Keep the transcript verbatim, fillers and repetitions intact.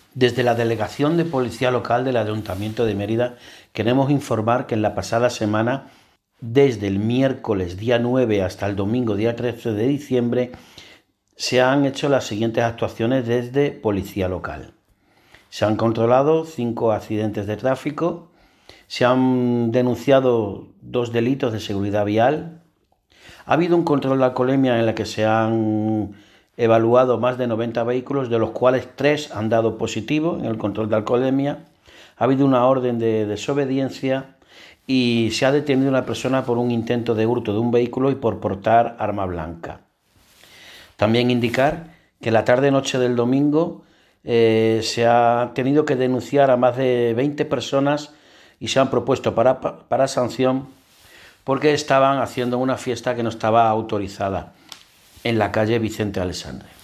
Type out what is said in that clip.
Desde la Delegación de Policía Local del Ayuntamiento de Mérida queremos informar que en la pasada semana, desde el miércoles día nueve hasta el domingo día trece de diciembre, se han hecho las siguientes actuaciones desde Policía Local. Se han controlado cinco accidentes de tráfico, se han denunciado dos delitos de seguridad vial, ha habido un control de alcoholemia en el que se han evaluado más de noventa vehículos, de los cuales tres han dado positivo en el control de alcoholemia, ha habido una orden de desobediencia y se ha detenido a una persona por un intento de hurto de un vehículo y por portar arma blanca. También indicar que la tarde-noche del domingo eh, se ha tenido que denunciar a más de veinte personas y se han propuesto para, para sanción porque estaban haciendo una fiesta que no estaba autorizada en la calle Vicente Alessandre.